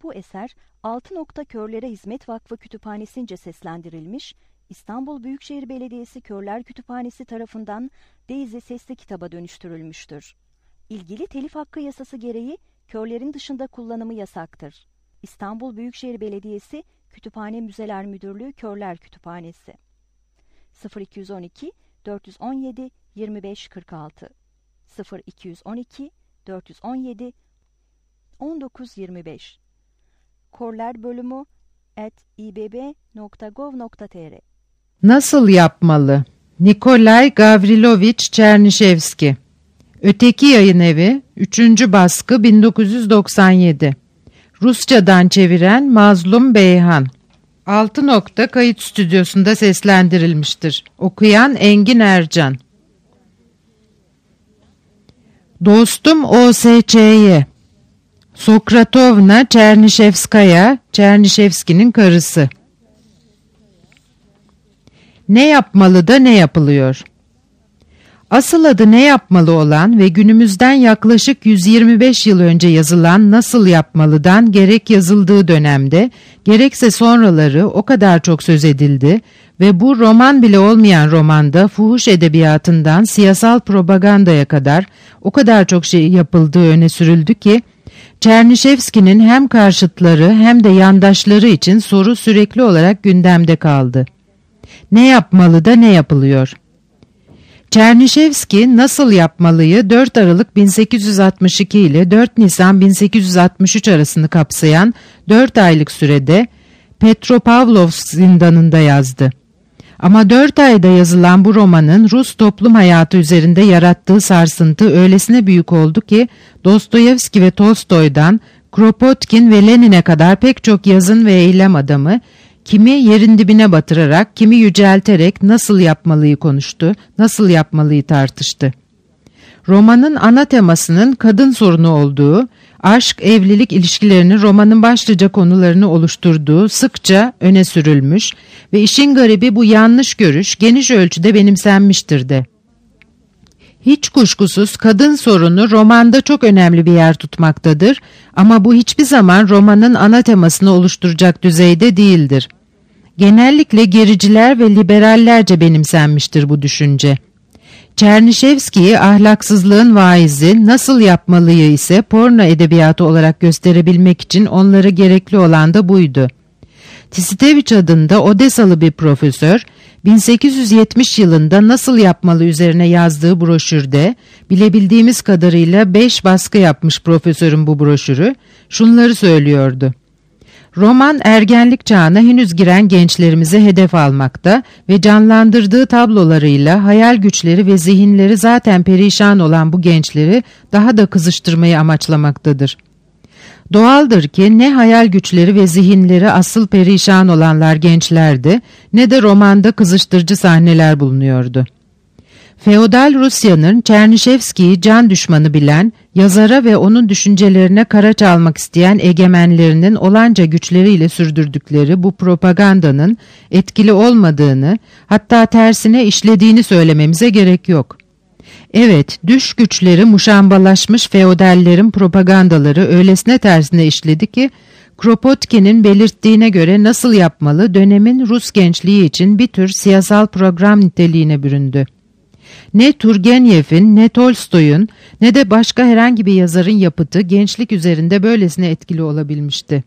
Bu eser Altı Nokta Körlere Hizmet Vakfı Kütüphanesi'nce seslendirilmiş, İstanbul Büyükşehir Belediyesi Körler Kütüphanesi tarafından Daisy sesli kitaba dönüştürülmüştür. İlgili telif hakkı yasası gereği körlerin dışında kullanımı yasaktır. İstanbul Büyükşehir Belediyesi Kütüphane Müzeler Müdürlüğü Körler Kütüphanesi 0212 417 2546 0212 417 1925 korlerbölümü@ibb.gov.tr. Nasıl yapmalı? Nikolay Gavrilovich Çernişevski. Öteki Yayınevi 3. baskı 1997. Rusçadan çeviren Mazlum Beyhan. 6 nokta kayıt stüdyosunda seslendirilmiştir. Okuyan Engin Ercan. Dostum OSÇ'ye. Sokratovna Çernişevskaya, Çernişevski'nin karısı. Ne yapmalı da ne yapılıyor? Asıl adı Ne Yapmalı olan ve günümüzden yaklaşık 125 yıl önce yazılan Nasıl Yapmalı'dan gerek yazıldığı dönemde, gerekse sonraları o kadar çok söz edildi ve bu roman bile olmayan romanda fuhuş edebiyatından siyasal propagandaya kadar o kadar çok şey yapıldığı öne sürüldü ki, Çernişevski'nin hem karşıtları hem de yandaşları için soru sürekli olarak gündemde kaldı. Ne yapmalı da ne yapılıyor? Çernişevski Nasıl Yapmalı'yı 4 Aralık 1862 ile 4 Nisan 1863 arasını kapsayan 4 aylık sürede Petropavlovsk zindanında yazdı. Ama 4 ayda yazılan bu romanın Rus toplum hayatı üzerinde yarattığı sarsıntı öylesine büyük oldu ki Dostoyevski ve Tolstoy'dan Kropotkin ve Lenin'e kadar pek çok yazın ve eylem adamı kimi yerin dibine batırarak, kimi yücelterek nasıl yapmalıyı konuştu, nasıl yapmalıyı tartıştı. Romanın ana temasının kadın sorunu olduğu, aşk, evlilik ilişkilerinin romanın başlıca konularını oluşturduğu sıkça öne sürülmüş ve işin garibi bu yanlış görüş geniş ölçüde benimsenmiştir de. Hiç kuşkusuz kadın sorunu romanda çok önemli bir yer tutmaktadır ama bu hiçbir zaman romanın ana temasını oluşturacak düzeyde değildir. Genellikle gericiler ve liberallerce benimsenmiştir bu düşünce. Çernişevski'yi ahlaksızlığın vaizi, Nasıl Yapmalıyı ise porno edebiyatı olarak gösterebilmek için onlara gerekli olan da buydu. Tisitevich adında Odesalı bir profesör, 1870 yılında Nasıl Yapmalı üzerine yazdığı broşürde, bilebildiğimiz kadarıyla 5 baskı yapmış profesörün bu broşürü, şunları söylüyordu. Roman ergenlik çağına henüz giren gençlerimize hedef almakta ve canlandırdığı tablolarıyla hayal güçleri ve zihinleri zaten perişan olan bu gençleri daha da kızıştırmayı amaçlamaktadır. Doğaldır ki ne hayal güçleri ve zihinleri asıl perişan olanlar gençlerdi, ne de romanda kızıştırıcı sahneler bulunuyordu. Feodal Rusya'nın Çernişevski'yi can düşmanı bilen, yazara ve onun düşüncelerine kara çalmak isteyen egemenlerinin olanca güçleriyle sürdürdükleri bu propagandanın etkili olmadığını, hatta tersine işlediğini söylememize gerek yok. Evet, düş güçleri muşambalaşmış feodallerin propagandaları öylesine tersine işledi ki, Kropotkin'in belirttiğine göre Nasıl Yapmalı dönemin Rus gençliği için bir tür siyasal program niteliğine büründü. Ne Turgenev'in, ne Tolstoy'un, ne de başka herhangi bir yazarın yapıtı gençlik üzerinde böylesine etkili olabilmişti.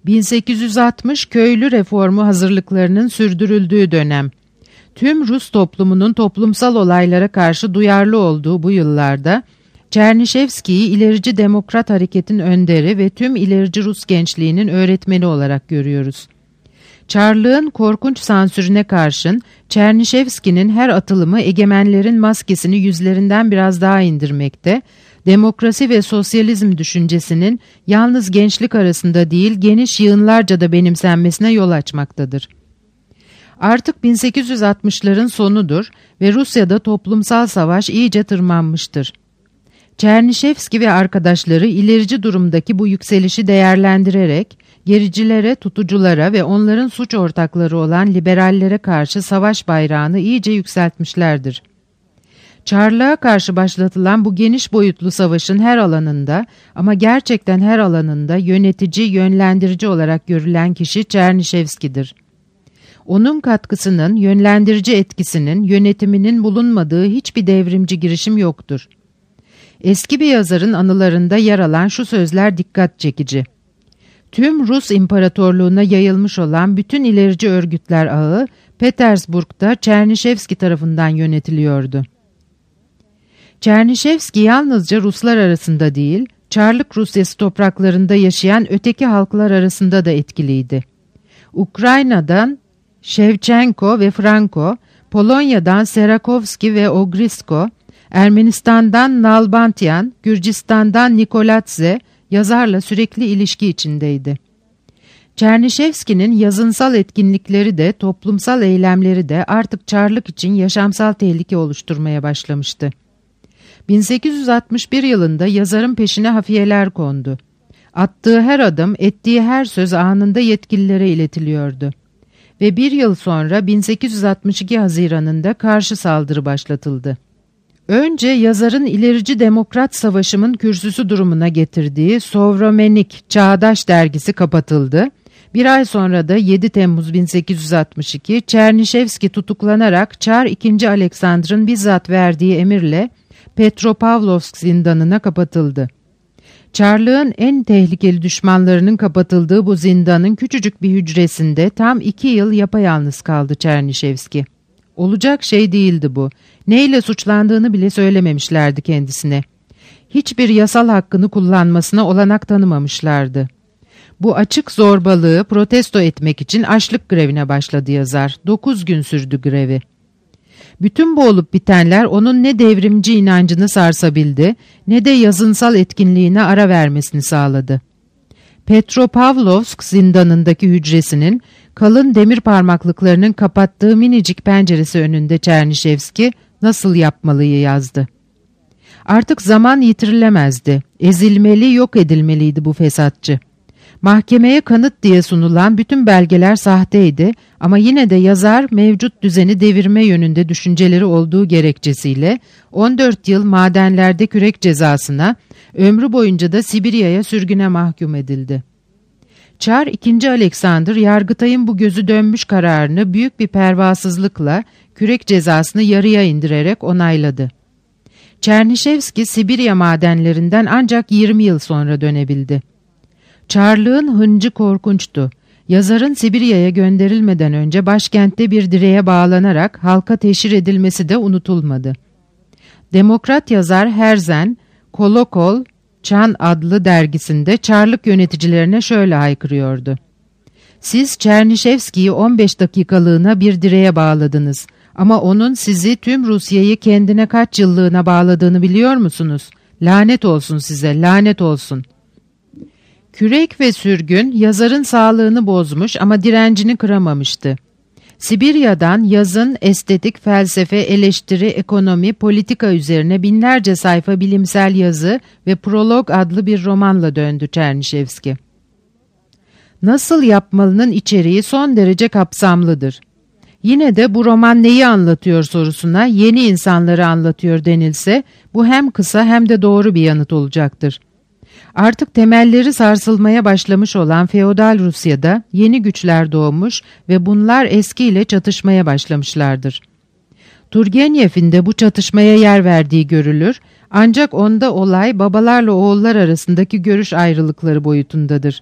1860 köylü reformu hazırlıklarının sürdürüldüğü dönem. Tüm Rus toplumunun toplumsal olaylara karşı duyarlı olduğu bu yıllarda, Çernişevski'yi ilerici demokrat hareketin önderi ve tüm ilerici Rus gençliğinin öğretmeni olarak görüyoruz. Çarlığın korkunç sansürüne karşın Çernişevski'nin her atılımı egemenlerin maskesini yüzlerinden biraz daha indirmekte, demokrasi ve sosyalizm düşüncesinin yalnız gençlik arasında değil geniş yığınlarca da benimsenmesine yol açmaktadır. Artık 1860'ların sonudur ve Rusya'da toplumsal savaş iyice tırmanmıştır. Çernişevski ve arkadaşları ilerici durumdaki bu yükselişi değerlendirerek gericilere, tutuculara ve onların suç ortakları olan liberallere karşı savaş bayrağını iyice yükseltmişlerdir. Çarlığa karşı başlatılan bu geniş boyutlu savaşın her alanında ama gerçekten her alanında yönetici, yönlendirici olarak görülen kişi Çernişevski'dir. Onun katkısının, yönlendirici etkisinin, yönetiminin bulunmadığı hiçbir devrimci girişim yoktur. Eski bir yazarın anılarında yer alan şu sözler dikkat çekici. Tüm Rus İmparatorluğu'na yayılmış olan bütün ilerici örgütler ağı Petersburg'da Çernişevski tarafından yönetiliyordu. Çernişevski yalnızca Ruslar arasında değil, Çarlık Rusyası topraklarında yaşayan öteki halklar arasında da etkiliydi. Ukrayna'dan Shevchenko ve Franco, Polonya'dan Serakovski ve Ogrisko, Ermenistan'dan Nalbantyan, Gürcistan'dan Nikoladze yazarla sürekli ilişki içindeydi. Çernişevski'nin yazınsal etkinlikleri de toplumsal eylemleri de artık Çarlık için yaşamsal tehlike oluşturmaya başlamıştı. 1861 yılında yazarın peşine hafiyeler kondu. Attığı her adım, ettiği her söz anında yetkililere iletiliyordu. Ve bir yıl sonra 1862 Haziran'ında karşı saldırı başlatıldı. Önce yazarın ilerici demokrat savaşımın kürsüsü durumuna getirdiği Sovremenik Çağdaş dergisi kapatıldı. Bir ay sonra da 7 Temmuz 1862 Çernişevski tutuklanarak Çar II. Aleksandr'ın bizzat verdiği emirle Petropavlovsk zindanına kapatıldı. Çarlığın en tehlikeli düşmanlarının kapatıldığı bu zindanın küçücük bir hücresinde tam 2 yıl yapayalnız kaldı Çernişevski. Olacak şey değildi bu. Neyle suçlandığını bile söylememişlerdi kendisine. Hiçbir yasal hakkını kullanmasına olanak tanımamışlardı. Bu açık zorbalığı protesto etmek için açlık grevine başladı yazar. 9 gün sürdü grevi. Bütün bu olup bitenler onun ne devrimci inancını sarsabildi, ne de yazınsal etkinliğine ara vermesini sağladı. Petropavlovsk zindanındaki hücresinin kalın demir parmaklıklarının kapattığı minicik penceresi önünde Çernişevski nasıl yapmalıyı yazdı. Artık zaman yitirilemezdi. Ezilmeli, yok edilmeliydi bu fesatçı. Mahkemeye kanıt diye sunulan bütün belgeler sahteydi ama yine de yazar mevcut düzeni devirme yönünde düşünceleri olduğu gerekçesiyle 14 yıl madenlerde kürek cezasına, ömrü boyunca da Sibirya'ya sürgüne mahkum edildi. Çar II. Aleksandr, Yargıtay'ın bu gözü dönmüş kararını büyük bir pervasızlıkla kürek cezasını yarıya indirerek onayladı. Çernişevski Sibirya madenlerinden ancak 20 yıl sonra dönebildi. Çarlığın hıncı korkunçtu. Yazarın Sibirya'ya gönderilmeden önce başkentte bir direğe bağlanarak halka teşhir edilmesi de unutulmadı. Demokrat yazar Herzen, Kolokol, Çan adlı dergisinde Çarlık yöneticilerine şöyle haykırıyordu. Siz Çernişevski'yi 15 dakikalığına bir direğe bağladınız ama onun sizi tüm Rusya'yı kendine kaç yıllığına bağladığını biliyor musunuz? Lanet olsun size, lanet olsun. Kürek ve sürgün yazarın sağlığını bozmuş ama direncini kıramamıştı. Sibirya'dan yazın estetik, felsefe, eleştiri, ekonomi, politika üzerine binlerce sayfa bilimsel yazı ve Prolog adlı bir romanla döndü Çernişevski. Nasıl yapmalının içeriği son derece kapsamlıdır. Yine de bu roman neyi anlatıyor sorusuna yeni insanları anlatıyor denilse bu hem kısa hem de doğru bir yanıt olacaktır. Artık temelleri sarsılmaya başlamış olan feodal Rusya'da yeni güçler doğmuş ve bunlar eskiyle çatışmaya başlamışlardır. Turgenev'in de bu çatışmaya yer verdiği görülür, ancak onda olay babalarla oğullar arasındaki görüş ayrılıkları boyutundadır.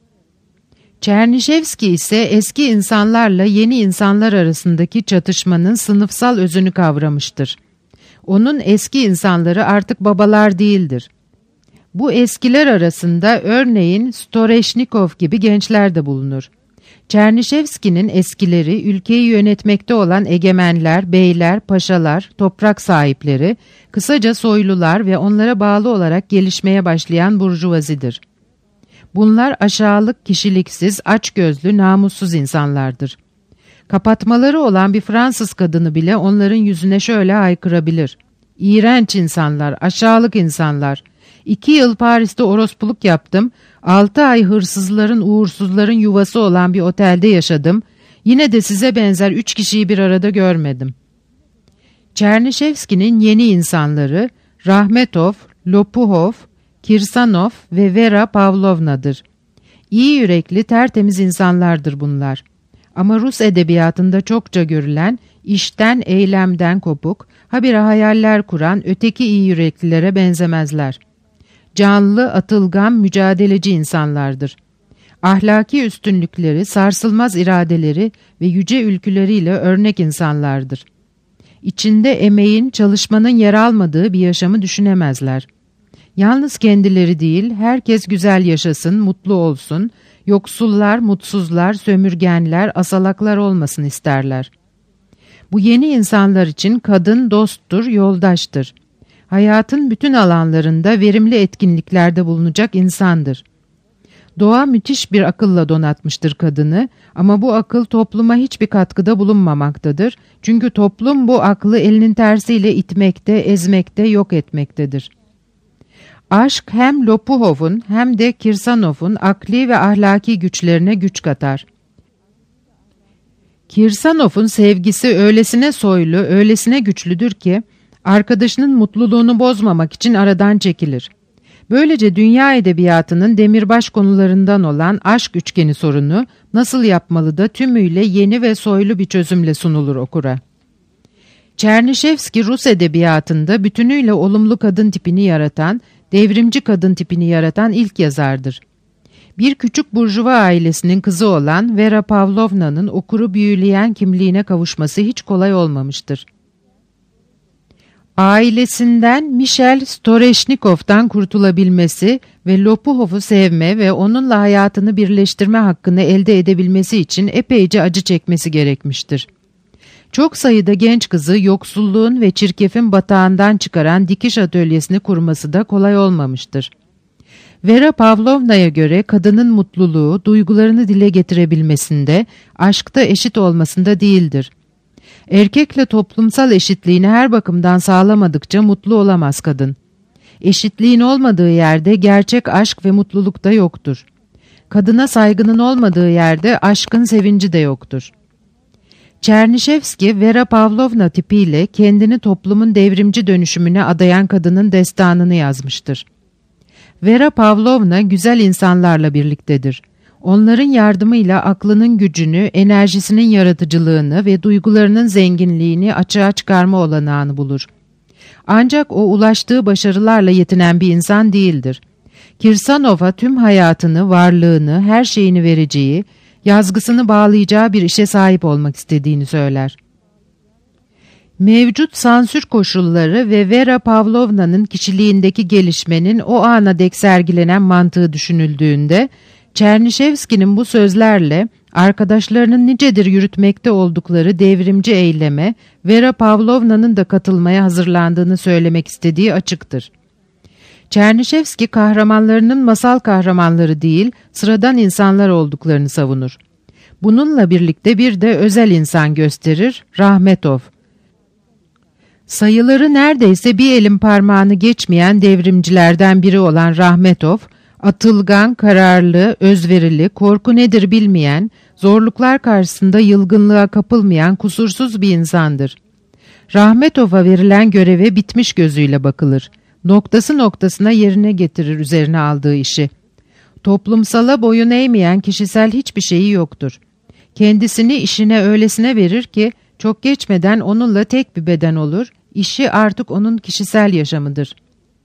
Çernişevski ise eski insanlarla yeni insanlar arasındaki çatışmanın sınıfsal özünü kavramıştır. Onun eski insanları artık babalar değildir. Bu eskiler arasında örneğin Storeşnikov gibi gençler de bulunur. Çernişevski'nin eskileri ülkeyi yönetmekte olan egemenler, beyler, paşalar, toprak sahipleri, kısaca soylular ve onlara bağlı olarak gelişmeye başlayan burjuvazidir. Bunlar aşağılık, kişiliksiz, açgözlü, namussuz insanlardır. Kapatmaları olan bir Fransız kadını bile onların yüzüne şöyle haykırabilir. İğrenç insanlar, aşağılık insanlar. 2 yıl Paris'te orospuluk yaptım, 6 ay hırsızların, uğursuzların yuvası olan bir otelde yaşadım. Yine de size benzer 3 kişiyi bir arada görmedim. Çernişevski'nin yeni insanları Rahmetov, Lopuhov, Kirsanov ve Vera Pavlovna'dır. İyi yürekli, tertemiz insanlardır bunlar. Ama Rus edebiyatında çokça görülen, işten, eylemden kopuk, habire hayaller kuran öteki iyi yüreklilere benzemezler. Canlı, atılgan, mücadeleci insanlardır. Ahlaki üstünlükleri, sarsılmaz iradeleri ve yüce ülküleriyle örnek insanlardır. İçinde emeğin, çalışmanın yer almadığı bir yaşamı düşünemezler. Yalnız kendileri değil, herkes güzel yaşasın, mutlu olsun, yoksullar, mutsuzlar, sömürgenler, asalaklar olmasın isterler. Bu yeni insanlar için kadın dosttur, yoldaştır. Hayatın bütün alanlarında verimli etkinliklerde bulunacak insandır. Doğa müthiş bir akılla donatmıştır kadını ama bu akıl topluma hiçbir katkıda bulunmamaktadır. Çünkü toplum bu aklı elinin tersiyle itmekte, ezmekte, yok etmektedir. Aşk hem Lopuhov'un hem de Kirsanov'un akli ve ahlaki güçlerine güç katar. Kirsanov'un sevgisi öylesine soylu, öylesine güçlüdür ki arkadaşının mutluluğunu bozmamak için aradan çekilir. Böylece dünya edebiyatının demirbaş konularından olan aşk üçgeni sorunu nasıl yapmalı da tümüyle yeni ve soylu bir çözümle sunulur okura. Çernişevski Rus edebiyatında bütünüyle olumlu kadın tipini yaratan, devrimci kadın tipini yaratan ilk yazardır. Bir küçük burjuva ailesinin kızı olan Vera Pavlovna'nın okuru büyüleyen kimliğine kavuşması hiç kolay olmamıştır. Ailesinden Michel Storeşnikov'tan kurtulabilmesi ve Lopuhov'u sevme ve onunla hayatını birleştirme hakkını elde edebilmesi için epeyce acı çekmesi gerekmiştir. Çok sayıda genç kızı yoksulluğun ve çirkefin batağından çıkaran dikiş atölyesini kurması da kolay olmamıştır. Vera Pavlovna'ya göre kadının mutluluğu, duygularını dile getirebilmesinde, aşkta eşit olmasında değildir. Erkekle toplumsal eşitliğini her bakımdan sağlamadıkça mutlu olamaz kadın. Eşitliğin olmadığı yerde gerçek aşk ve mutluluk da yoktur. Kadına saygının olmadığı yerde aşkın sevinci de yoktur. Çernişevski, Vera Pavlovna tipiyle kendini toplumun devrimci dönüşümüne adayan kadının destanını yazmıştır. Vera Pavlovna güzel insanlarla birliktedir. Onların yardımıyla aklının gücünü, enerjisinin yaratıcılığını ve duygularının zenginliğini açığa çıkarma olanağını bulur. Ancak o ulaştığı başarılarla yetinen bir insan değildir. Kirsanov'a tüm hayatını, varlığını, her şeyini vereceği, yazgısını bağlayacağı bir işe sahip olmak istediğini söyler. Mevcut sansür koşulları ve Vera Pavlovna'nın kişiliğindeki gelişmenin o ana dek sergilenen mantığı düşünüldüğünde, Çernişevski'nin bu sözlerle arkadaşlarının nicedir yürütmekte oldukları devrimci eyleme Vera Pavlovna'nın da katılmaya hazırlandığını söylemek istediği açıktır. Çernişevski kahramanlarının masal kahramanları değil, sıradan insanlar olduklarını savunur. Bununla birlikte bir de özel insan gösterir, Rahmetov. Sayıları neredeyse bir elin parmağını geçmeyen devrimcilerden biri olan Rahmetov, atılgan, kararlı, özverili, korku nedir bilmeyen, zorluklar karşısında yılgınlığa kapılmayan kusursuz bir insandır. Rahmetov'a verilen göreve bitmiş gözüyle bakılır. Noktası noktasına yerine getirir üzerine aldığı işi. Toplumsala boyun eğmeyen kişisel hiçbir şeyi yoktur. Kendisini işine öylesine verir ki çok geçmeden onunla tek bir beden olur, işi artık onun kişisel yaşamıdır.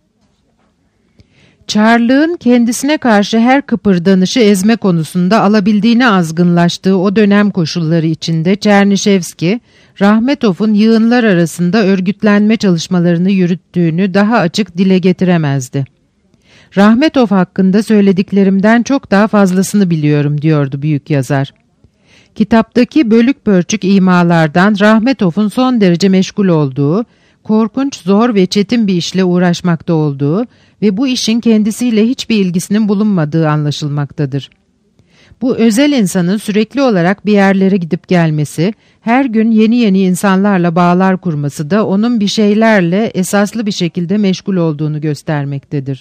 Çarlığın kendisine karşı her kıpırdanışı ezme konusunda alabildiğine azgınlaştığı o dönem koşulları içinde Çernişevski, Rahmetov'un yığınlar arasında örgütlenme çalışmalarını yürüttüğünü daha açık dile getiremezdi. Rahmetov hakkında söylediklerimden çok daha fazlasını biliyorum diyordu büyük yazar. Kitaptaki bölük pörçük imalardan Rahmetov'un son derece meşgul olduğu, korkunç, zor ve çetin bir işle uğraşmakta olduğu ve bu işin kendisiyle hiçbir ilgisinin bulunmadığı anlaşılmaktadır. Bu özel insanın sürekli olarak bir yerlere gidip gelmesi, her gün yeni yeni insanlarla bağlar kurması da onun bir şeylerle esaslı bir şekilde meşgul olduğunu göstermektedir.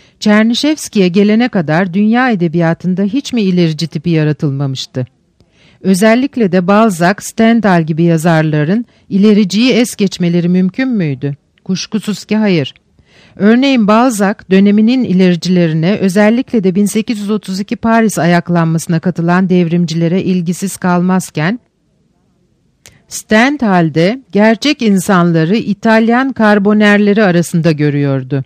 Çernişevski'ye gelene kadar dünya edebiyatında hiç mi ilerici tipi yaratılmamıştı? Özellikle de Balzac, Stendhal gibi yazarların ilericiyi es geçmeleri mümkün müydü? Kuşkusuz ki hayır. Örneğin Balzac, döneminin ilericilerine, özellikle de 1832 Paris ayaklanmasına katılan devrimcilere ilgisiz kalmazken, Stendhal'de gerçek insanları İtalyan karbonerleri arasında görüyordu.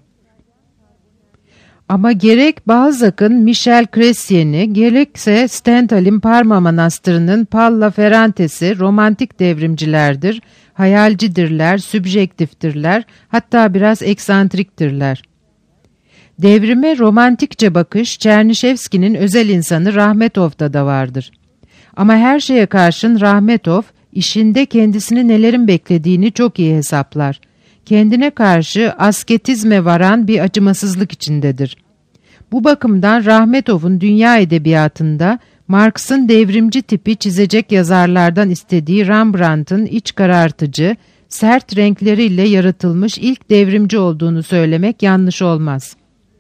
Ama gerek Balzac'ın Michel Chrestien'i, gerekse Stendhal'in Parma Manastırı'nın Palla Ferrantes'i romantik devrimcilerdir, hayalcidirler, sübjektiftirler, hatta biraz eksantriktirler. Devrime romantikçe bakış, Çernişevski'nin özel insanı Rahmetov'da da vardır. Ama her şeye karşın Rahmetov, işinde kendisini nelerin beklediğini çok iyi hesaplar. Kendine karşı asketizme varan bir acımasızlık içindedir. Bu bakımdan Rahmetov'un dünya edebiyatında Marx'ın devrimci tipi çizecek yazarlardan istediği Rembrandt'ın iç karartıcı, sert renkleriyle yaratılmış ilk devrimci olduğunu söylemek yanlış olmaz.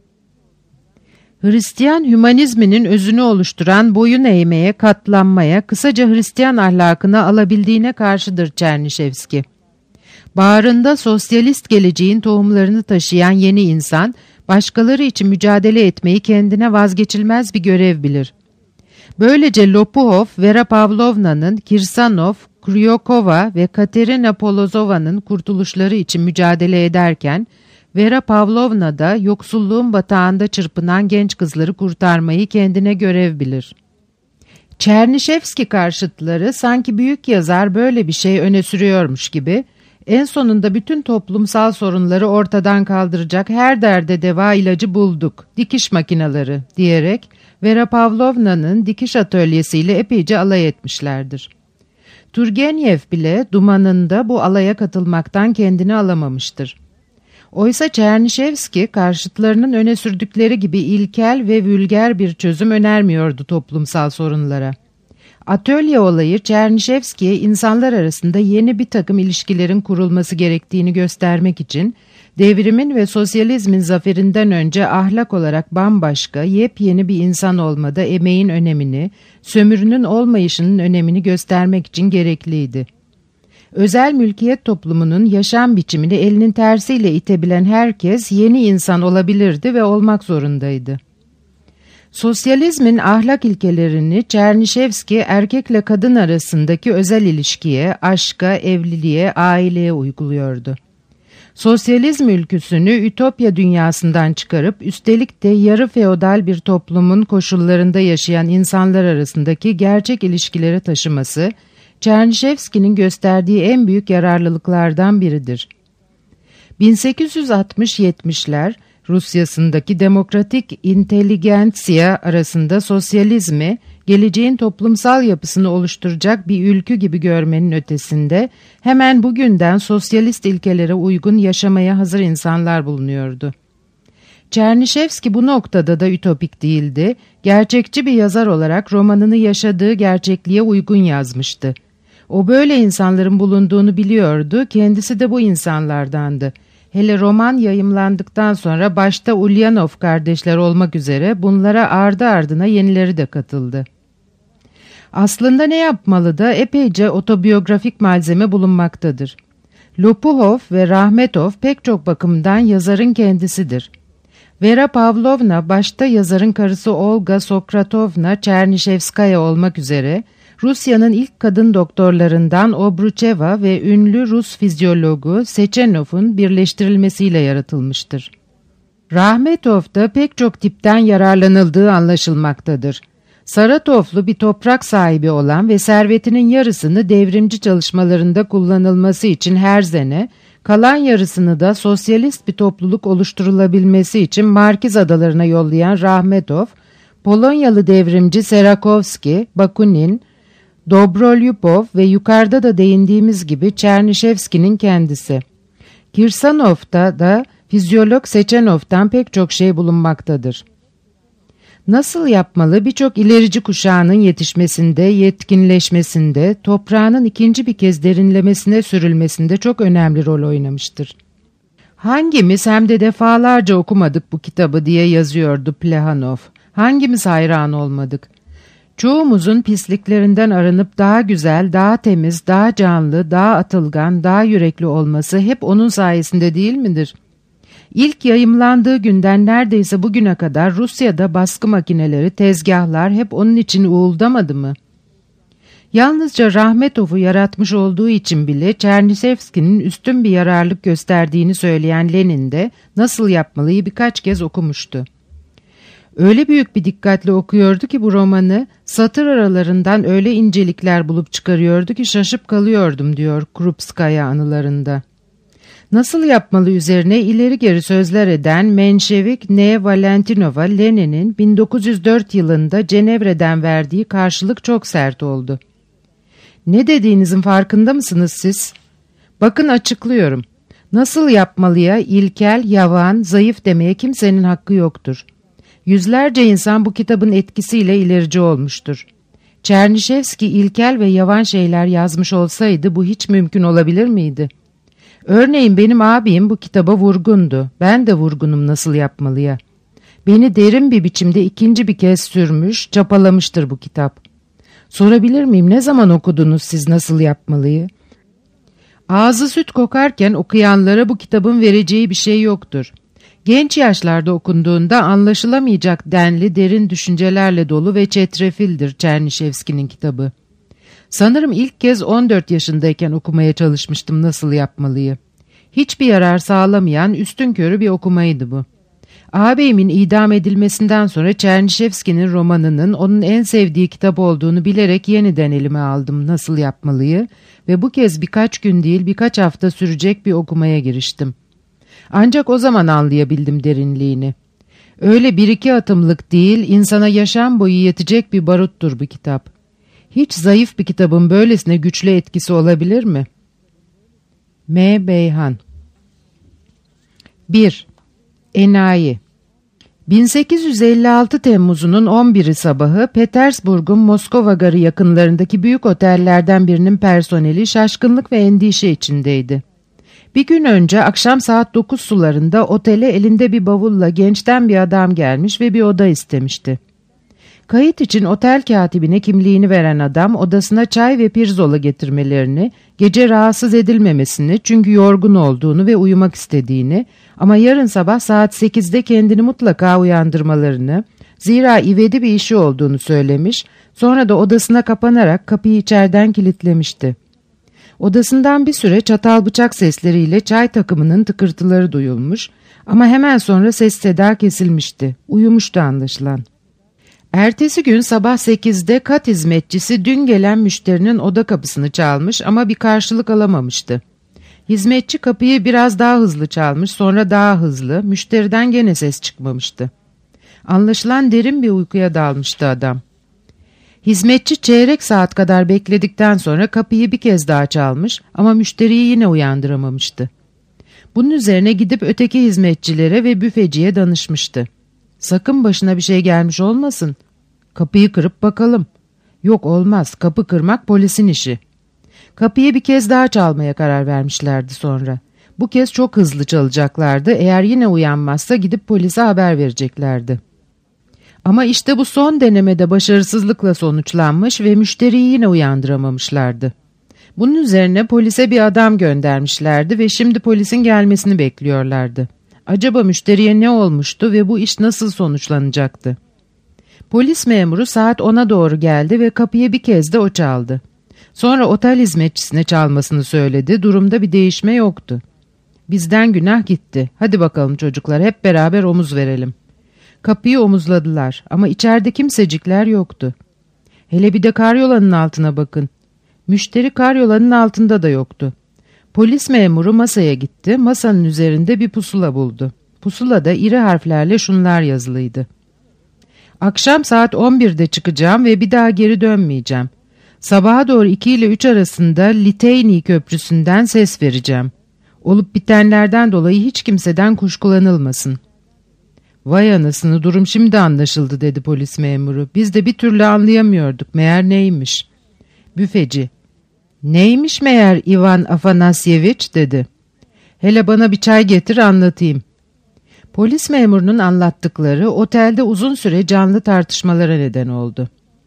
Hristiyan hümanizminin özünü oluşturan boyun eğmeye, katlanmaya, kısaca Hristiyan ahlakına alabildiğine karşıdır Çernişevski. Bağrında sosyalist geleceğin tohumlarını taşıyan yeni insan, başkaları için mücadele etmeyi kendine vazgeçilmez bir görev bilir. Böylece Lopuhov, Vera Pavlovna'nın, Kirsanov, Kryokova ve Katerina Polozova'nın kurtuluşları için mücadele ederken, Vera Pavlovna da yoksulluğun batağında çırpınan genç kızları kurtarmayı kendine görev bilir. Çernişevski karşıtları sanki büyük yazar böyle bir şey öne sürüyormuş gibi, en sonunda bütün toplumsal sorunları ortadan kaldıracak her derde deva ilacı bulduk, dikiş makineleri diyerek Vera Pavlovna'nın dikiş atölyesiyle epeyce alay etmişlerdir. Turgenev bile dumanında bu alaya katılmaktan kendini alamamıştır. Oysa Çernişevski karşıtlarının öne sürdükleri gibi ilkel ve vulger bir çözüm önermiyordu toplumsal sorunlara. Atölye olayı Çernişevski'ye insanlar arasında yeni bir takım ilişkilerin kurulması gerektiğini göstermek için devrimin ve sosyalizmin zaferinden önce ahlak olarak bambaşka, yepyeni bir insan olmada emeğin önemini, sömürünün olmayışının önemini göstermek için gerekliydi. Özel mülkiyet toplumunun yaşam biçimini elinin tersiyle itebilen herkes yeni insan olabilirdi ve olmak zorundaydı. Sosyalizmin ahlak ilkelerini Çernişevski erkekle kadın arasındaki özel ilişkiye, aşka, evliliğe, aileye uyguluyordu. Sosyalizm ülküsünü ütopya dünyasından çıkarıp üstelik de yarı feodal bir toplumun koşullarında yaşayan insanlar arasındaki gerçek ilişkilere taşıması, Çernişevski'nin gösterdiği en büyük yararlılıklardan biridir. 1860-70'ler Rusyasındaki demokratik inteligensiya arasında sosyalizmi, geleceğin toplumsal yapısını oluşturacak bir ülkü gibi görmenin ötesinde, hemen bugünden sosyalist ilkelere uygun yaşamaya hazır insanlar bulunuyordu. Çernişevski bu noktada da ütopik değildi, gerçekçi bir yazar olarak romanını yaşadığı gerçekliğe uygun yazmıştı. O böyle insanların bulunduğunu biliyordu, kendisi de bu insanlardandı. Hele roman yayımlandıktan sonra başta Ulyanov kardeşler olmak üzere bunlara ardı ardına yenileri de katıldı. Aslında ne yapmalı da epeyce otobiyografik malzeme bulunmaktadır. Lopuhov ve Rahmetov pek çok bakımdan yazarın kendisidir. Vera Pavlovna başta yazarın karısı Olga Sokratovna Çernişevskaya olmak üzere Rusya'nın ilk kadın doktorlarından Obrucheva ve ünlü Rus fizyologu Sechenov'un birleştirilmesiyle yaratılmıştır. Rahmetov'da pek çok tipten yararlanıldığı anlaşılmaktadır. Saratovlu bir toprak sahibi olan ve servetinin yarısını devrimci çalışmalarında kullanılması için herzene, kalan yarısını da sosyalist bir topluluk oluşturulabilmesi için Markiz Adalarına yollayan Rahmetov, Polonyalı devrimci Serakovski, Bakunin, Dobrolyubov ve yukarıda da değindiğimiz gibi Çernişevski'nin kendisi. Kirsanov'da da fizyolog Sechenov'dan pek çok şey bulunmaktadır. Nasıl yapmalı birçok ilerici kuşağının yetişmesinde, yetkinleşmesinde, toprağının ikinci bir kez derinlemesine sürülmesinde çok önemli rol oynamıştır. Hangimiz hem de defalarca okumadık bu kitabı diye yazıyordu Plehanov. Hangimiz hayran olmadık? Çoğumuzun pisliklerinden arınıp daha güzel, daha temiz, daha canlı, daha atılgan, daha yürekli olması hep onun sayesinde değil midir? İlk yayımlandığı günden neredeyse bugüne kadar Rusya'da baskı makineleri, tezgahlar hep onun için uğuldamadı mı? Yalnızca Rahmetov'u yaratmış olduğu için bile Çernyşevski'nin üstün bir yararlık gösterdiğini söyleyen Lenin de nasıl yapmalıyı birkaç kez okumuştu. Öyle büyük bir dikkatle okuyordu ki bu romanı, satır aralarından öyle incelikler bulup çıkarıyordu ki şaşıp kalıyordum diyor Krupskaya anılarında. Nasıl yapmalı üzerine ileri geri sözler eden Menşevik N. Valentinova, Lenin'in 1904 yılında Cenevre'den verdiği karşılık çok sert oldu. Ne dediğinizin farkında mısınız siz? Bakın açıklıyorum. Nasıl yapmalıya ilkel, yavan, zayıf demeye kimsenin hakkı yoktur. Yüzlerce insan bu kitabın etkisiyle ilerici olmuştur. Çernyşevski ilkel ve yavan şeyler yazmış olsaydı bu hiç mümkün olabilir miydi? Örneğin benim abim bu kitaba vurgundu. Ben de vurgunum nasıl yapmalıya. Beni derin bir biçimde ikinci bir kez sürmüş, çapalamıştır bu kitap. Sorabilir miyim, ne zaman okudunuz siz nasıl yapmalıyı? Ağzı süt kokarken okuyanlara bu kitabın vereceği bir şey yoktur. Genç yaşlarda okunduğunda anlaşılamayacak denli derin düşüncelerle dolu ve çetrefildir Çernyşevski'nin kitabı. Sanırım ilk kez 14 yaşındayken okumaya çalışmıştım nasıl yapmalıyı. Hiçbir yarar sağlamayan üstünkörü bir okumaydı bu. Ağabeyimin idam edilmesinden sonra Çernyşevski'nin romanının onun en sevdiği kitap olduğunu bilerek yeniden elime aldım nasıl yapmalıyı ve bu kez birkaç gün değil birkaç hafta sürecek bir okumaya giriştim. Ancak o zaman anlayabildim derinliğini. Öyle bir iki atımlık değil, insana yaşam boyu yetecek bir baruttur bu kitap. Hiç zayıf bir kitabın böylesine güçlü etkisi olabilir mi? M. Beyhan 1. Enayi 1856 Temmuz'unun 11'i sabahı Petersburg'un Moskova garı yakınlarındaki büyük otellerden birinin personeli şaşkınlık ve endişe içindeydi. Bir gün önce akşam saat 9 sularında otele elinde bir bavulla gençten bir adam gelmiş ve bir oda istemişti. Kayıt için otel katibine kimliğini veren adam odasına çay ve pirzola getirmelerini, gece rahatsız edilmemesini çünkü yorgun olduğunu ve uyumak istediğini ama yarın sabah saat 8'de kendini mutlaka uyandırmalarını, zira ivedi bir işi olduğunu söylemiş, sonra da odasına kapanarak kapıyı içeriden kilitlemişti. Odasından bir süre çatal bıçak sesleriyle çay takımının tıkırtıları duyulmuş ama hemen sonra ses seda kesilmişti. Uyumuştu anlaşılan. Ertesi gün sabah 8'de kat hizmetçisi dün gelen müşterinin oda kapısını çalmış ama bir karşılık alamamıştı. Hizmetçi kapıyı biraz daha hızlı çalmış, sonra daha hızlı, müşteriden gene ses çıkmamıştı. Anlaşılan derin bir uykuya dalmıştı adam. Hizmetçi çeyrek saat kadar bekledikten sonra kapıyı bir kez daha çalmış ama müşteriyi yine uyandıramamıştı. Bunun üzerine gidip öteki hizmetçilere ve büfeciye danışmıştı. Sakın başına bir şey gelmiş olmasın. Kapıyı kırıp bakalım. Yok olmaz, kapı kırmak polisin işi. Kapıyı bir kez daha çalmaya karar vermişlerdi sonra. Bu kez çok hızlı çalacaklardı, eğer yine uyanmazsa gidip polise haber vereceklerdi. Ama işte bu son denemede başarısızlıkla sonuçlanmış ve müşteriyi yine uyandıramamışlardı. Bunun üzerine polise bir adam göndermişlerdi ve şimdi polisin gelmesini bekliyorlardı. Acaba müşteriye ne olmuştu ve bu iş nasıl sonuçlanacaktı? Polis memuru saat 10'a doğru geldi ve kapıyı bir kez de o çaldı. Sonra otel hizmetçisine çalmasını söyledi, durumda bir değişme yoktu. Bizden günah gitti, hadi bakalım çocuklar hep beraber omuz verelim. Kapıyı omuzladılar ama içeride kimsecikler yoktu. Hele bir de karyolanın altına bakın. Müşteri karyolanın altında da yoktu. Polis memuru masaya gitti, masanın üzerinde bir pusula buldu. Pusulada iri harflerle şunlar yazılıydı. Akşam saat 11'de çıkacağım ve bir daha geri dönmeyeceğim. Sabaha doğru 2 ile 3 arasında Liteyny Köprüsü'nden ses vereceğim. Olup bitenlerden dolayı hiç kimseden kuşkulanılmasın. Vay anasını, durum şimdi anlaşıldı dedi polis memuru. Biz de bir türlü anlayamıyorduk, meğer neymiş? Büfeci. Neymiş meğer Ivan Afanasyeviç dedi. Hele bana bir çay getir anlatayım. Polis memurunun anlattıkları otelde uzun süre canlı tartışmalara neden oldu.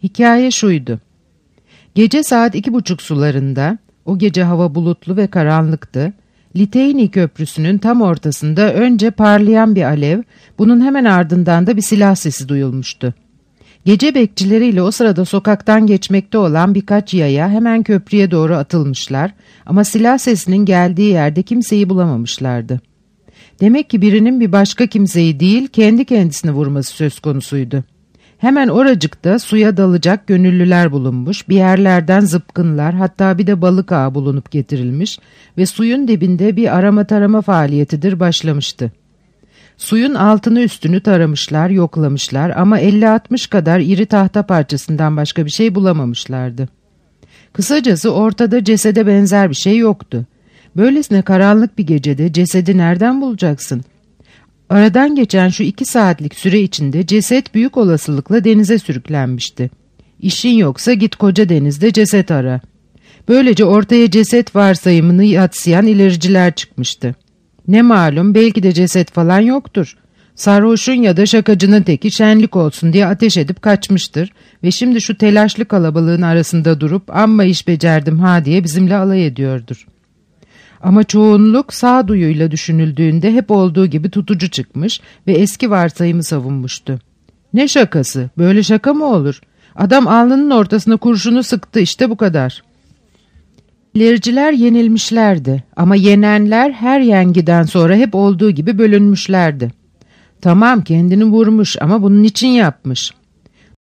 Hikaye şuydu. Gece saat 2:30 sularında, o gece hava bulutlu ve karanlıktı, Liteyni Köprüsü'nün tam ortasında önce parlayan bir alev, bunun hemen ardından da bir silah sesi duyulmuştu. Gece bekçileriyle o sırada sokaktan geçmekte olan birkaç yaya hemen köprüye doğru atılmışlar ama silah sesinin geldiği yerde kimseyi bulamamışlardı. Demek ki birinin bir başka kimseyi değil, kendi kendisini vurması söz konusuydu. Hemen oracıkta suya dalacak gönüllüler bulunmuş, bir yerlerden zıpkınlar, hatta bir de balık ağı bulunup getirilmiş ve suyun dibinde bir arama tarama faaliyetidir başlamıştı. Suyun altını üstünü taramışlar, yoklamışlar ama 50-60 kadar iri tahta parçasından başka bir şey bulamamışlardı. Kısacası ortada cesede benzer bir şey yoktu. Böylesine karanlık bir gecede cesedi nereden bulacaksın? Aradan geçen şu 2 saatlik süre içinde ceset büyük olasılıkla denize sürüklenmişti. İşin yoksa git koca denizde ceset ara. Böylece ortaya ceset varsayımını yadsıyan ilericiler çıkmıştı. Ne malum, belki de ceset falan yoktur. Sarhoşun ya da şakacının teki şenlik olsun diye ateş edip kaçmıştır ve şimdi şu telaşlı kalabalığın arasında durup amma iş becerdim ha diye bizimle alay ediyordur. Ama çoğunluk sağduyuyla düşünüldüğünde hep olduğu gibi tutucu çıkmış ve eski varsayımı savunmuştu. Ne şakası? Böyle şaka mı olur? Adam alnının ortasına kurşunu sıktı, işte bu kadar. İlericiler yenilmişlerdi ama yenenler her yengiden sonra hep olduğu gibi bölünmüşlerdi. Tamam, kendini vurmuş ama bunun için yapmış.